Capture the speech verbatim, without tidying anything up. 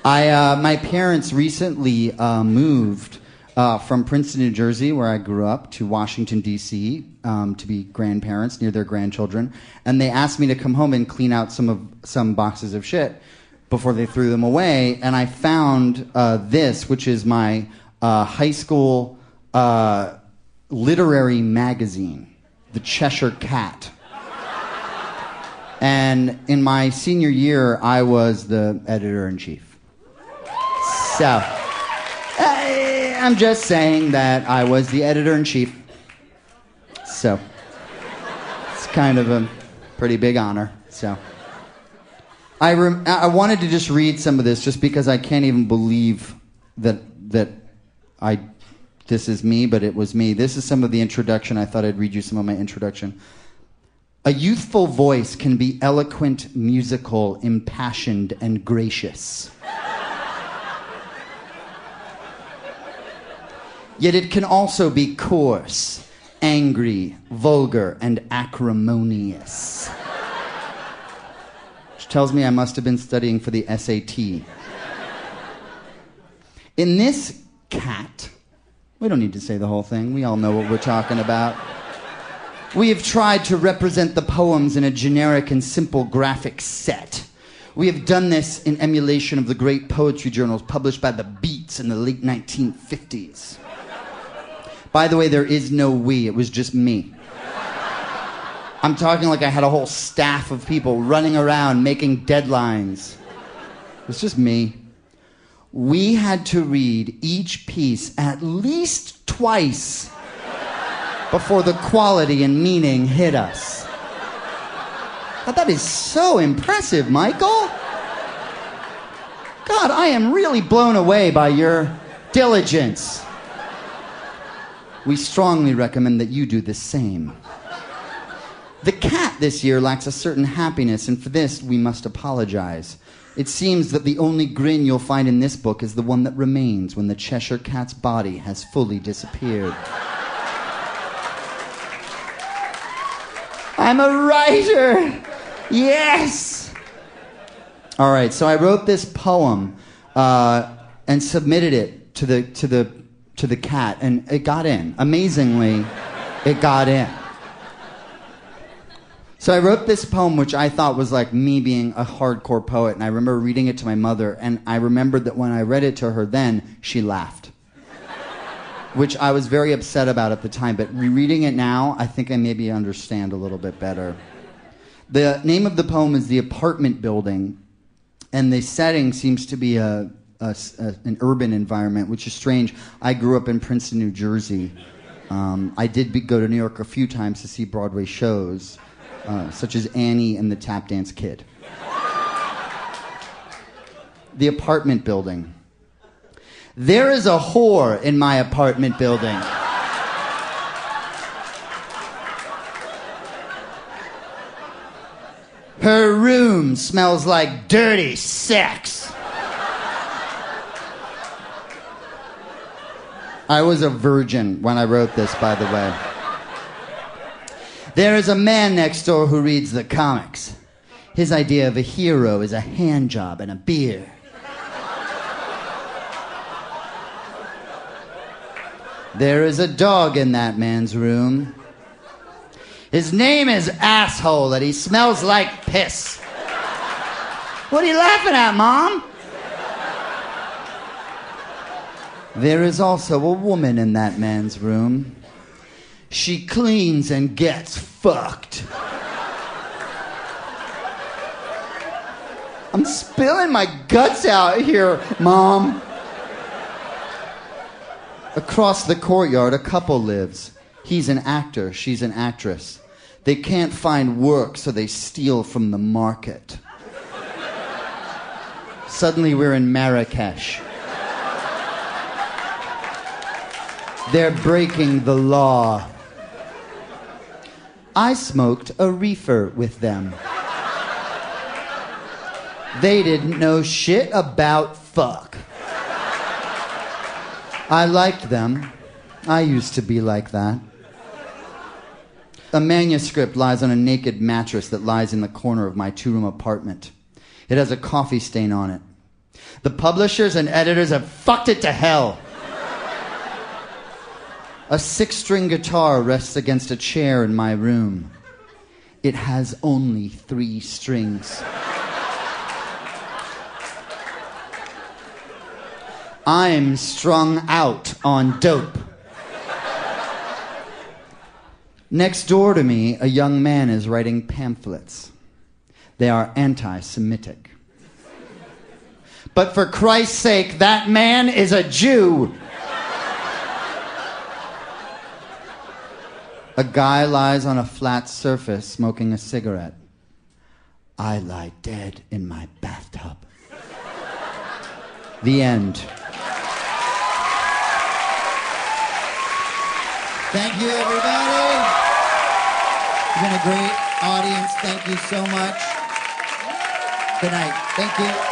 I, uh, my parents recently uh, moved uh, from Princeton, New Jersey, where I grew up, to Washington, D C, um, to be grandparents near their grandchildren. And they asked me to come home and clean out some of some boxes of shit before they threw them away. And I found uh, this, which is my uh, high school uh, literary magazine, The Cheshire Cat. And in my senior year, I was the editor-in-chief. So, I, I'm just saying that I was the editor-in-chief. So, it's kind of a pretty big honor. So, I rem- I wanted to just read some of this just because I can't even believe that that I this is me, but it was me. This is some of the introduction. I thought I'd read you some of my introduction. A youthful voice can be eloquent, musical, impassioned, and gracious. Yet it can also be coarse, angry, vulgar, and acrimonious. Which tells me I must have been studying for the S A T. In this cat, we don't need to say the whole thing. We all know what we're talking about. We have tried to represent the poems in a generic and simple graphic set. We have done this in emulation of the great poetry journals published by the Beats in the late nineteen fifties. By the way, there is no we, it was just me. I'm talking like I had a whole staff of people running around making deadlines. It was just me. We had to read each piece at least twice before the quality and meaning hit us. God, that is so impressive, Michael. God, I am really blown away by your diligence. We strongly recommend that you do the same. The cat this year lacks a certain happiness, and for this we must apologize. It seems that the only grin you'll find in this book is the one that remains when the Cheshire Cat's body has fully disappeared. I'm a writer! Yes! All right, so I wrote this poem uh, and submitted it to the to the to the cat, and it got in. Amazingly, it got in. So I wrote this poem, which I thought was like me being a hardcore poet, and I remember reading it to my mother, and I remembered that when I read it to her then, she laughed. Which I was very upset about at the time, but rereading it now, I think I maybe understand a little bit better. The name of the poem is The Apartment Building, and the setting seems to be a, a, a an urban environment, which is strange. I grew up in Princeton, New Jersey. Um, I did be, go to New York a few times to see Broadway shows, uh, such as Annie and the Tap Dance Kid. The Apartment Building. There is a whore in my apartment building. Her room smells like dirty sex. I was a virgin when I wrote this, by the way. There is a man next door who reads the comics. His idea of a hero is a hand job and a beer. There is a dog in that man's room. His name is Asshole, and he smells like piss. What are you laughing at, Mom? There is also a woman in that man's room. She cleans and gets fucked. I'm spilling my guts out here, Mom. Across the courtyard, a couple lives. He's an actor, she's an actress. They can't find work, so they steal from the market. Suddenly we're in Marrakesh. They're breaking the law. I smoked a reefer with them. They didn't know shit about fuck. I liked them. I used to be like that. A manuscript lies on a naked mattress that lies in the corner of my two-room apartment. It has a coffee stain on it. The publishers and editors have fucked it to hell. A six-string guitar rests against a chair in my room. It has only three strings. I'm strung out on dope. Next door to me, a young man is writing pamphlets. They are anti-Semitic. But for Christ's sake, that man is a Jew. A guy lies on a flat surface smoking a cigarette. I lie dead in my bathtub. The end. Thank you, everybody. You've been a great audience. Thank you so much. Good night. Thank you.